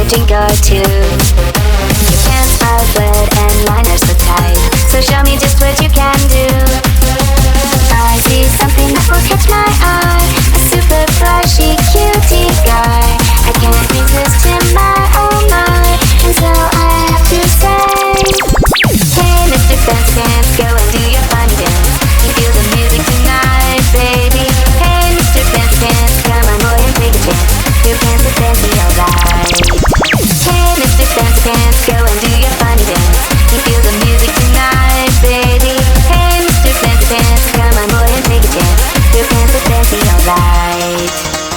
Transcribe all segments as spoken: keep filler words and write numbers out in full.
drink or two. Your pants are blurred and mine are so tight, so show me just what you can do. I see something that will catch my eye, a super flashy cutie guy. I can't resist him, my oh my, and so I have to say, hey Mister Fancy Pants, go and do your funny dance. You feel the music tonight, baby. Hey Mister Fancy Pants, come on boy and take a chance. Your pants are fancy, alright. Hey Mister Fancy Pants, go and do your funny dance. You feel the music tonight, baby. Hey Mister Fancy Pants, come on boy and take a chance. Your pants are fancy, alright.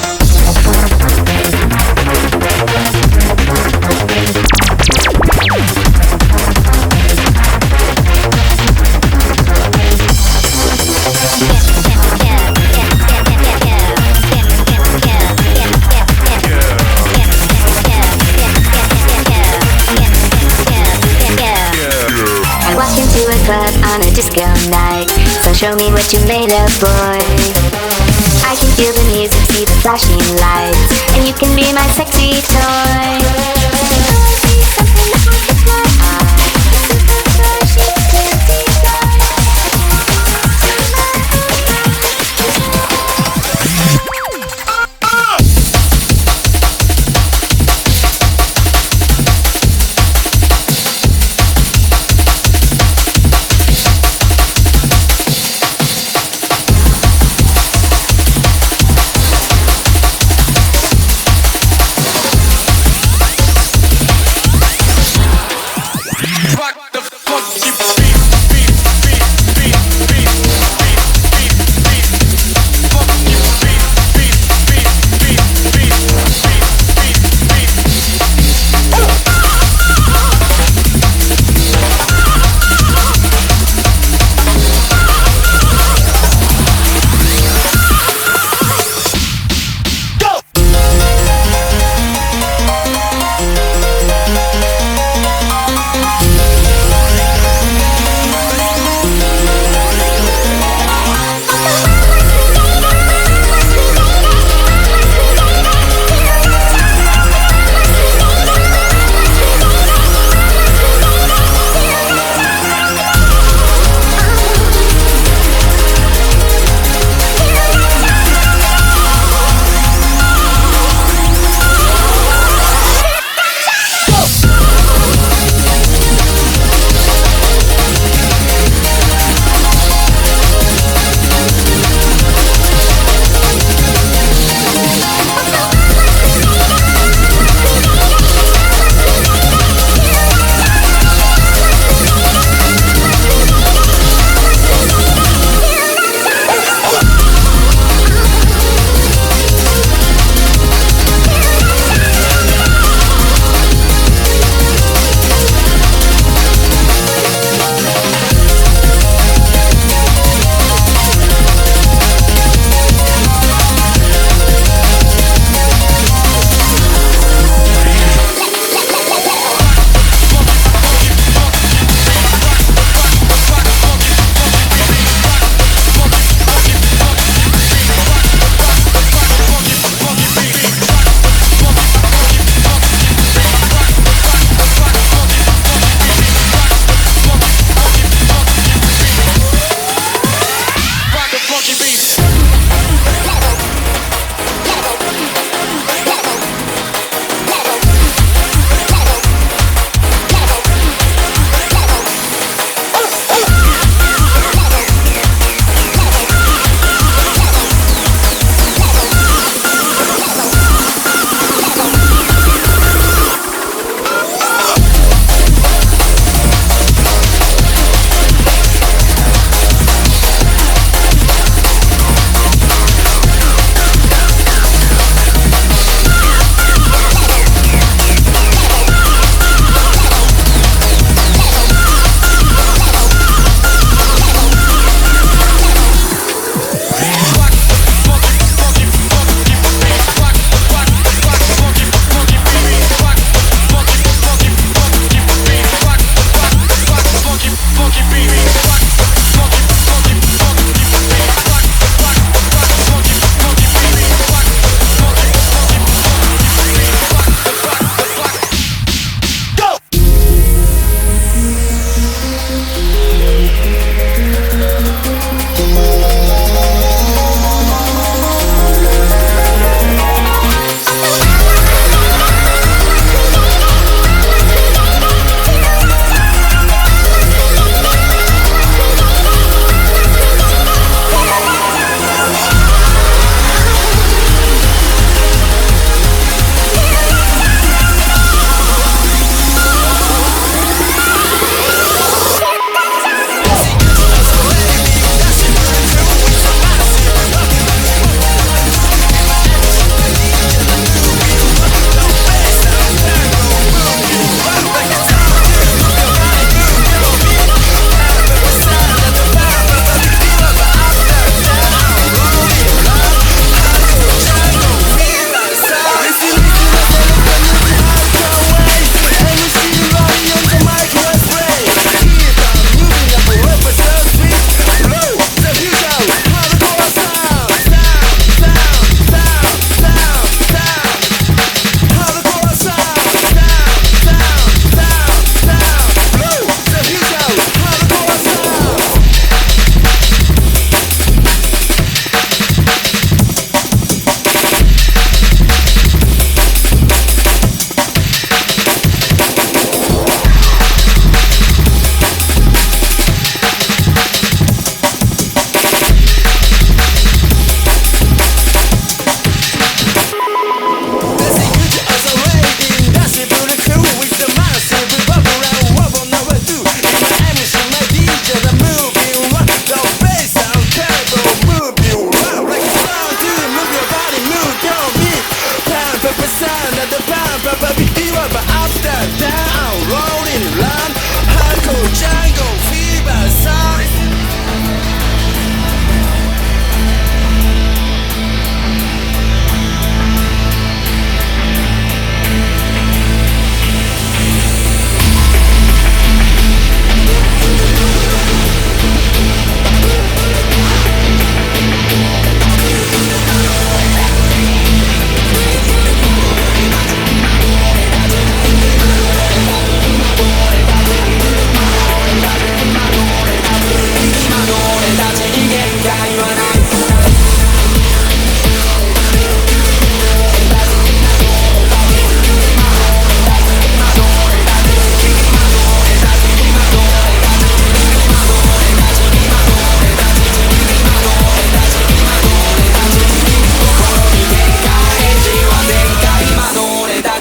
Club on a disco night, so show me what you made of, boy. I can feel the music, see the flashing lights, and you can be my sexy toy.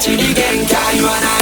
ちに限界はない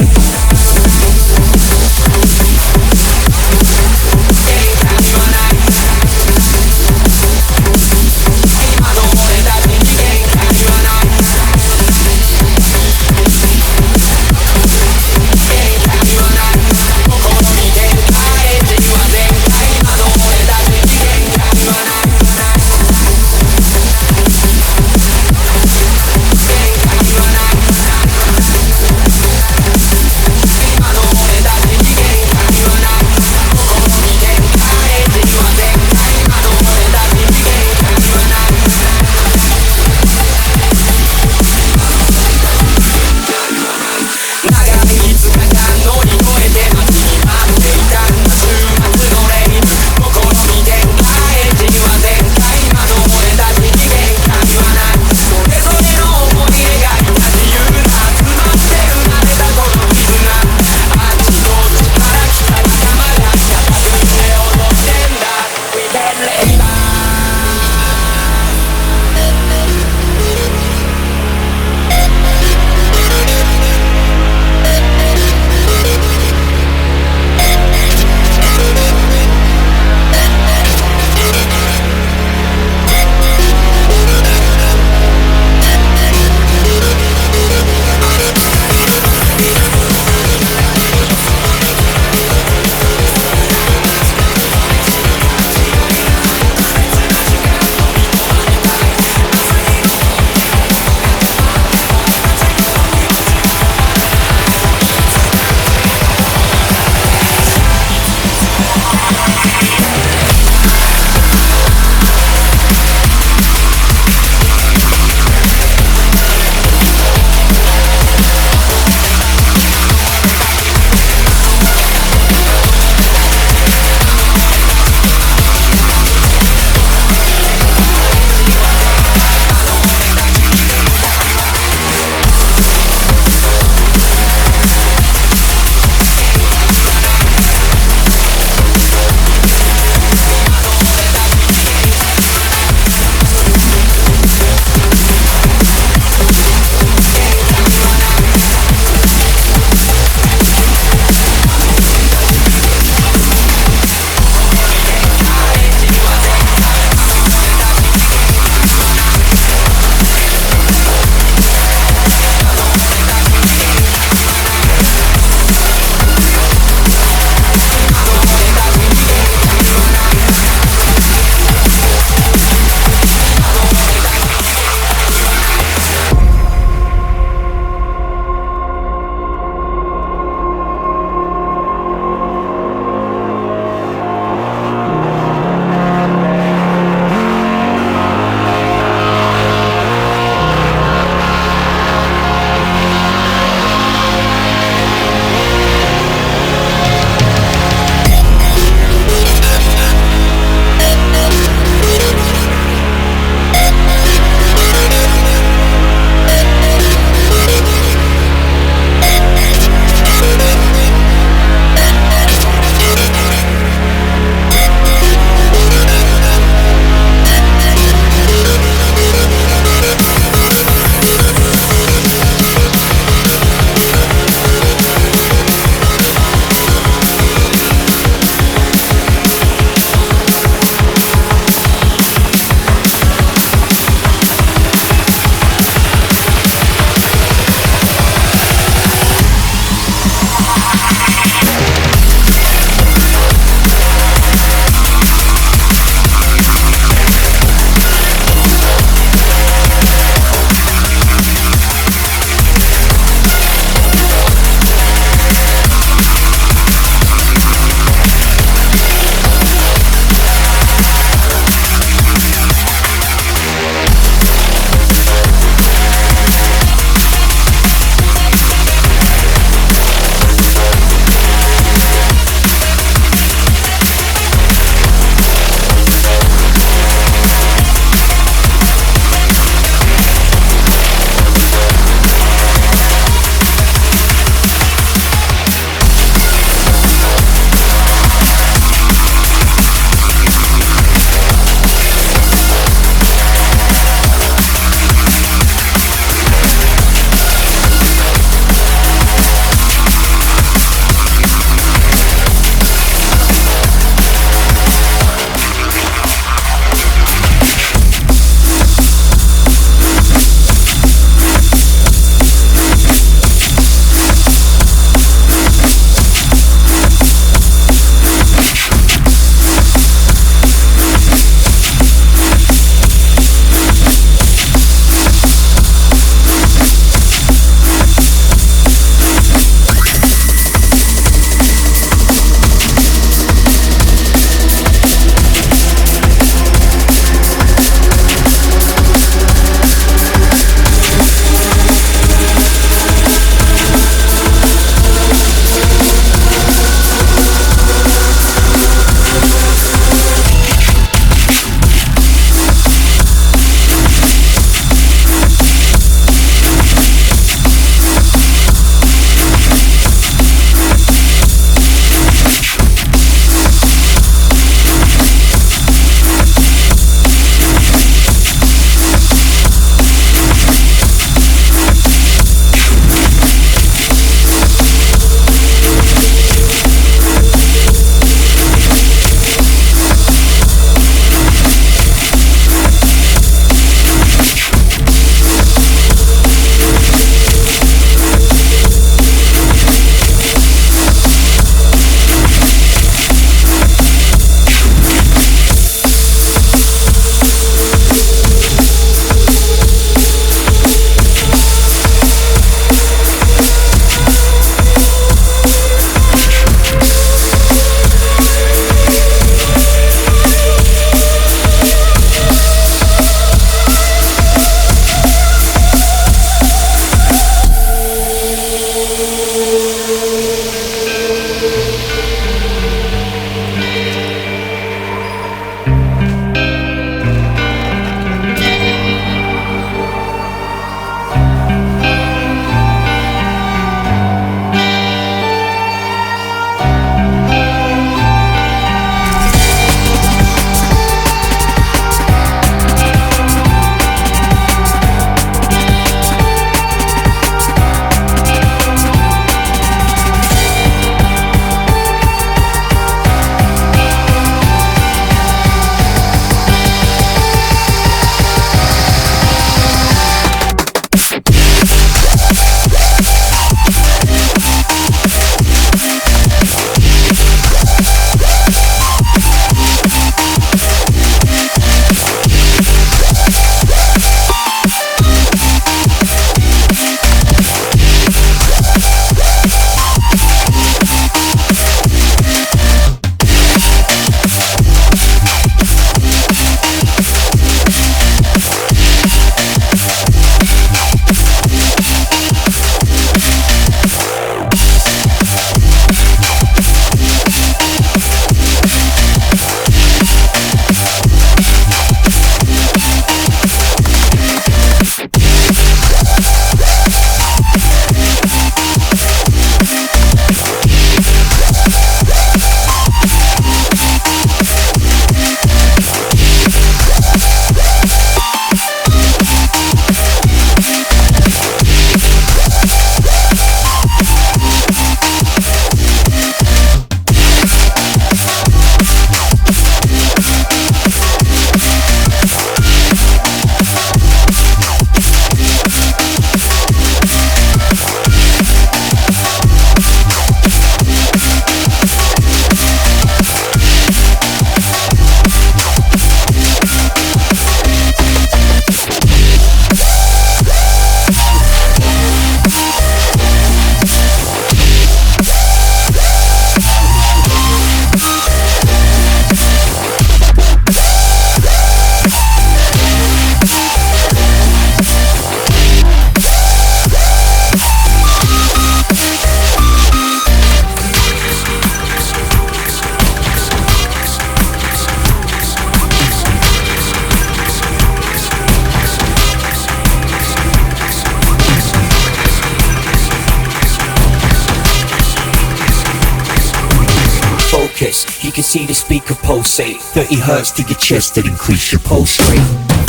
focus, you can see the speaker pulsate. thirty hertz to your chest that increase your pulse rate.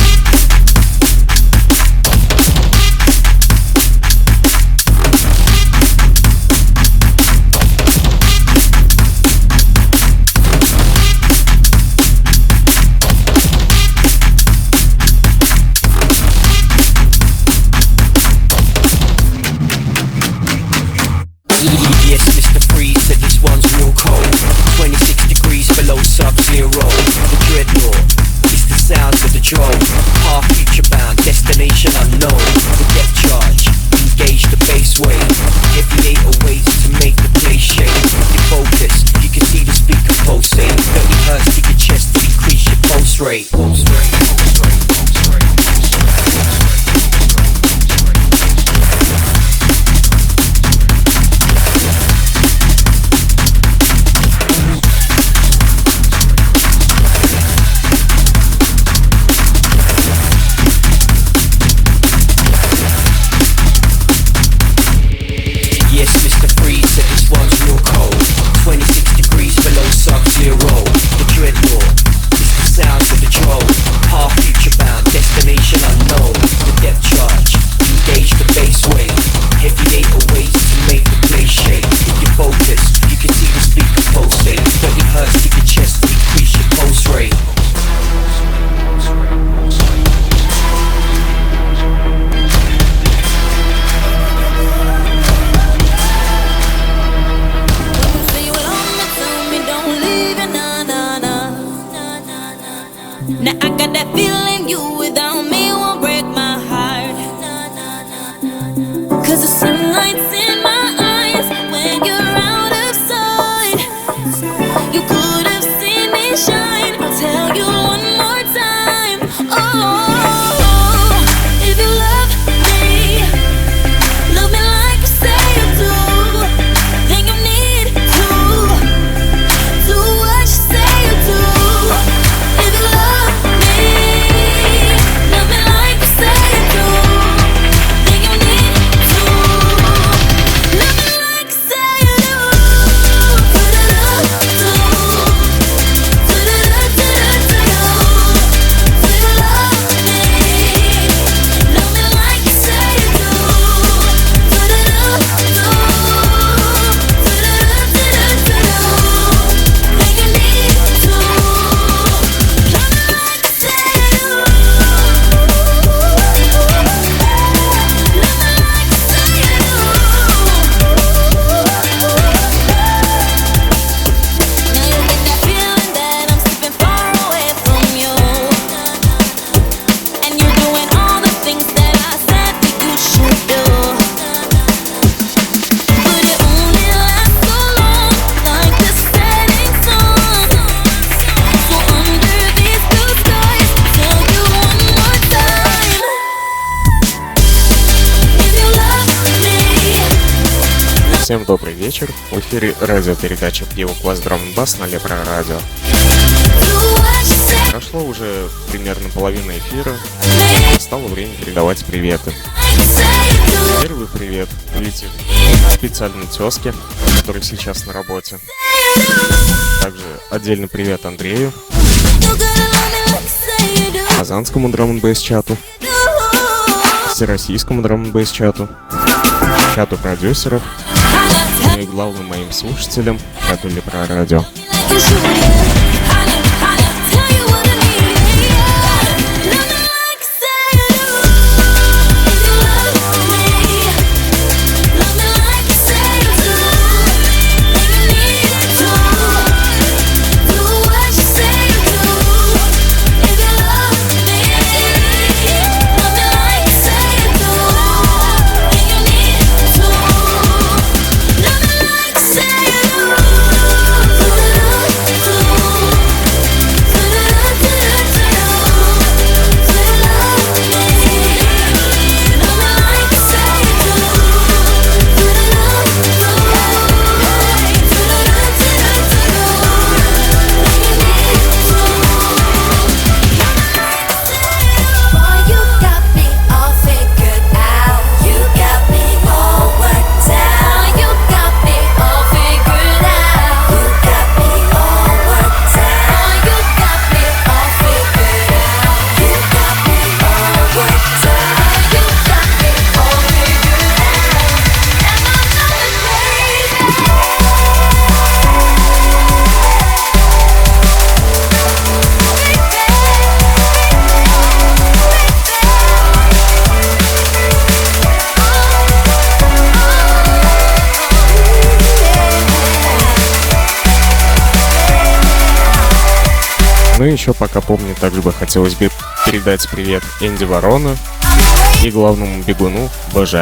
Yes, Mister Freeze said this one's real cold. twenty-six degrees below sub-zero. The dreadnought, it's the sounds of the drone. Half future bound, destination unknown. The depth charge, engage the bass wave. Heavy eight oh eights to make the place shake. Your focus, you can see the speaker pulsate. thirty hertz to your chest to increase your pulse rate. Pulse rate, pulse rate, pulse rate, pulse rate. Yes, Mister Freeze said this one's real cold. twenty-six degrees below sub-zero. The dreadnought, it's the sounds of the drone. Half future bound, destination unknown. The depth charge, engage the bass wave. Heavy eight oh eights to make the place shake. If you focus, you can see the speaker pulsate. thirty hertz to your chest to increase your pulse rate. Now I got that feeling you without me won't break my heart. Cause the sunlight's in my eyes when you're out of sight. You could have seen me shine. I'll tell you one more time. Oh, if you love me, love me like you say you do. Then you need to do what you say you do. If you love love me like you say you do. Then you need to love me like you say you do. Do-do-do-do. Do-do-do-do-do-do. Do you love me? Love me like you say you do. Do-do-do-do. Do-do-do-do-do-do. Then you need to love me like you say you do. Now you get that feeling that I'm slipping far away from you, and you're doing all the things that I said that you should do. But it only lasts so long, like the setting sun. So under these blue skies, tell you one more time. If you love me, Всем добрый вечер. В эфире радиопередача «Пиво Квас Драм н Бас» на Лепро Радио. do what you say, Прошло уже примерно половина эфира. Настало время передавать приветы. like you say you do. Первый привет летит специально тезке, который сейчас на работе. Также отдельный привет Андрею, You gotta love me like you say you do. Казанскому драм н бейс чату, Всероссийскому драм н бейс чату, чату продюсеров, ну и главным моим слушателям, чату Лепро Радио. Like you should, yeah. I know, I know. Tell you what I need, yeah. Love me like you say you do. If you love me, love me like you say you do. Then you need to do what you say you do. If you love me, love me like you say you do. Then you need to love me like you say you do. Ну и еще пока помню, также бы хотелось бы передать привет Энди Ворона и главному бегуну БЖ.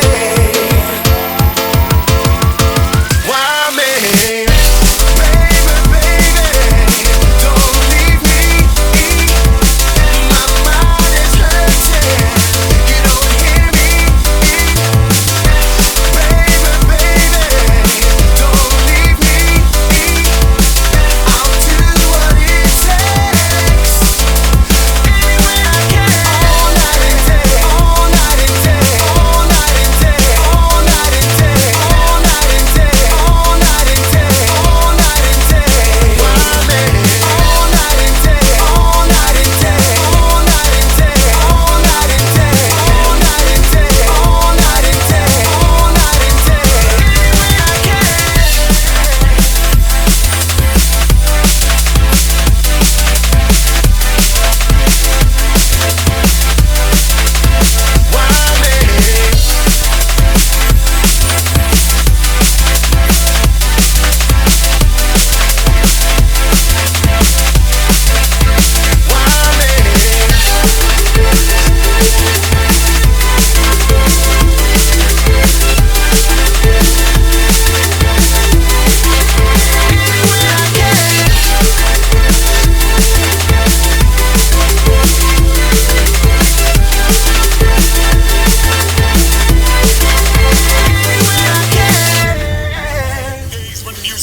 Baby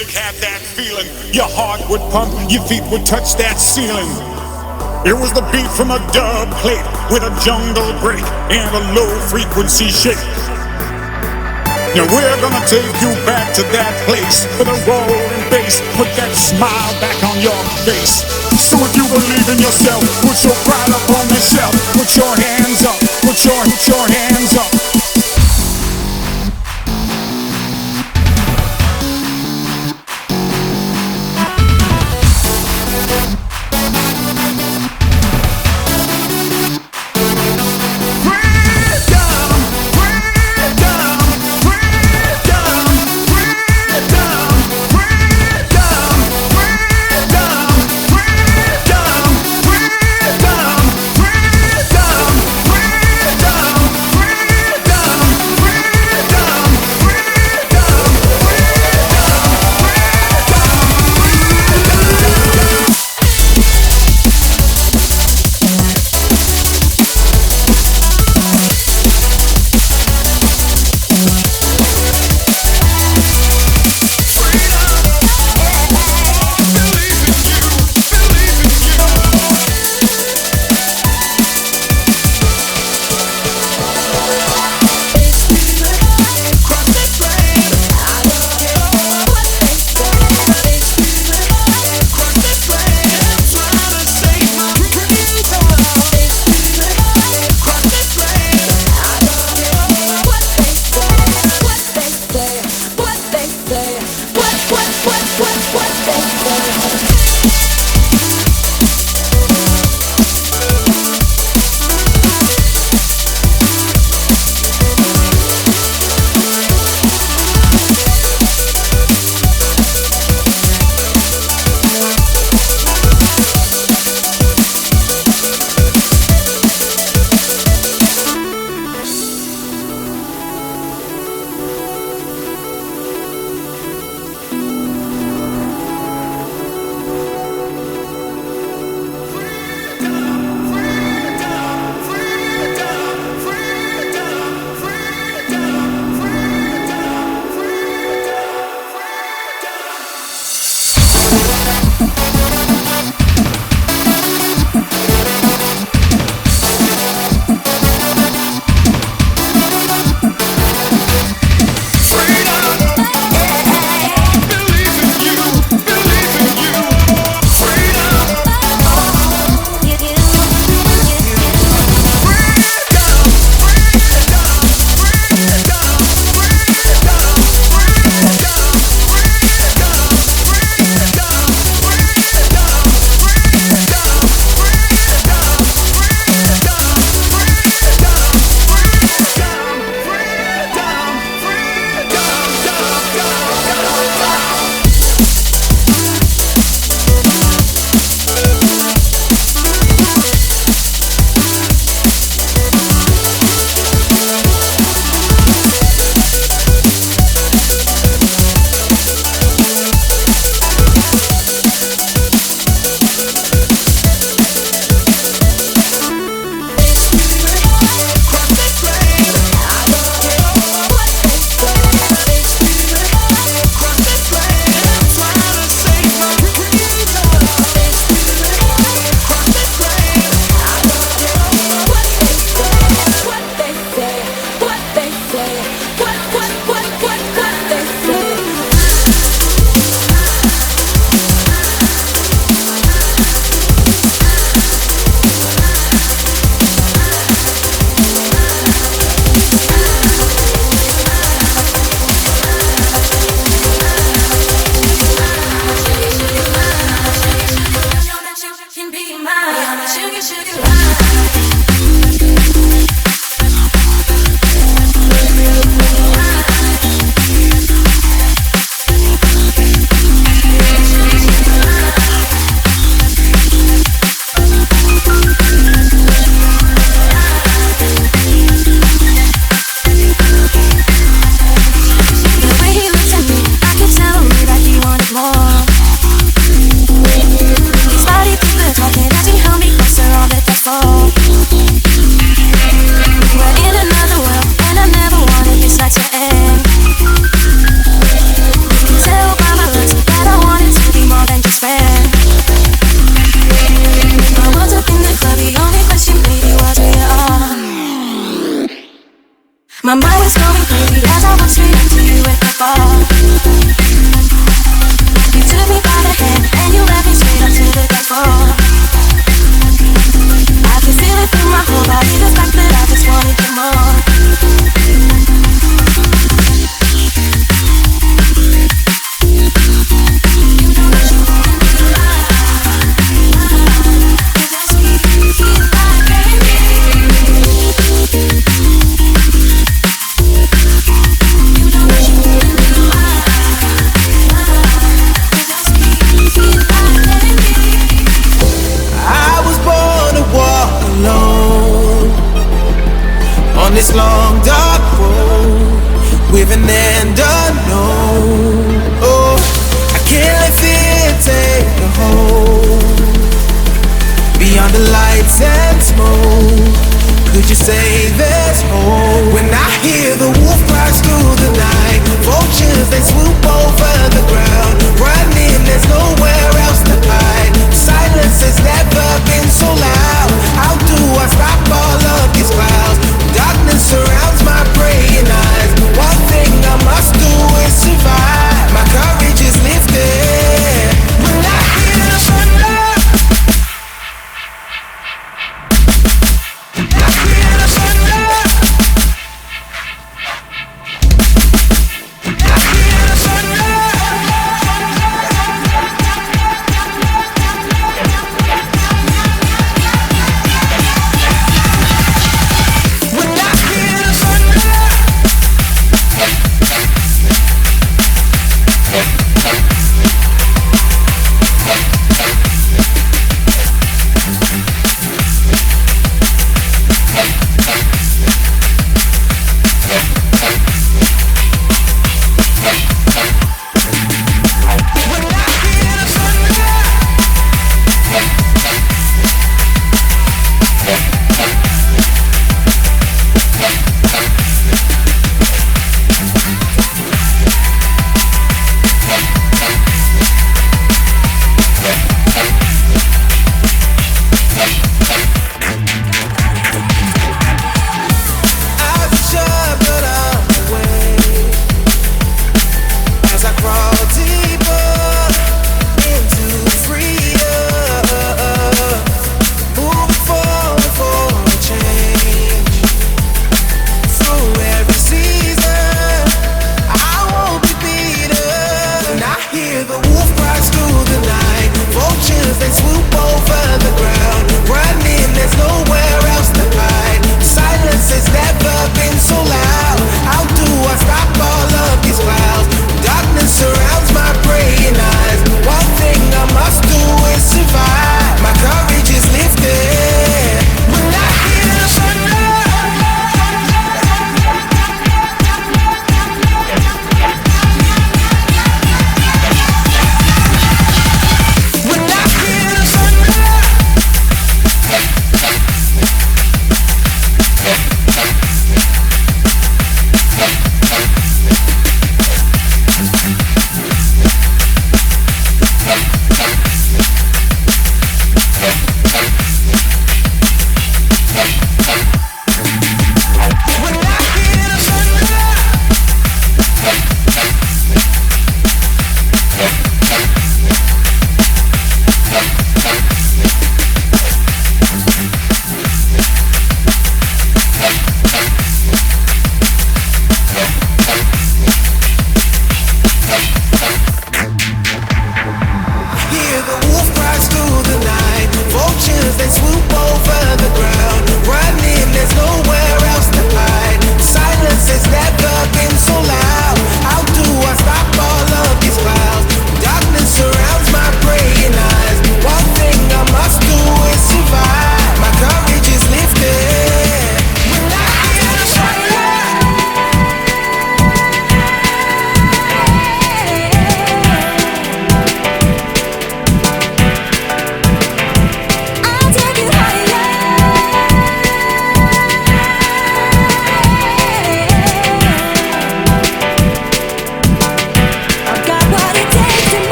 music had that feeling. Your heart would pump, your feet would touch that ceiling. It was the beat from a dub plate with a jungle break and a low frequency shake. Now we're gonna take you back to that place with a rolling bass. Put that smile back on your face. So if you believe in yourself, put your pride up on the shelf. Put your hands up, put your, put your hands up. My mind was going crazy as I walked straight into you at the bar. You took me by the hand and you led me straight up to the dance floor. I can feel it through my whole body, the fact that I just wanted you more. On this long dark road with an end unknown. Oh, I can't let fear take a hold. Beyond the lights and smoke, could you say there's hope? When I hear the wolf cries through the night, vultures they swoop over the ground, running, there's nowhere else to hide. Silence has never been so loud. How do I stop all of these clouds? Darkness surrounds my praying eyes. One thing I must do is survive. My courage is lifted when I hear the thunder. I hear the thunder. I hear the thunder. They swoop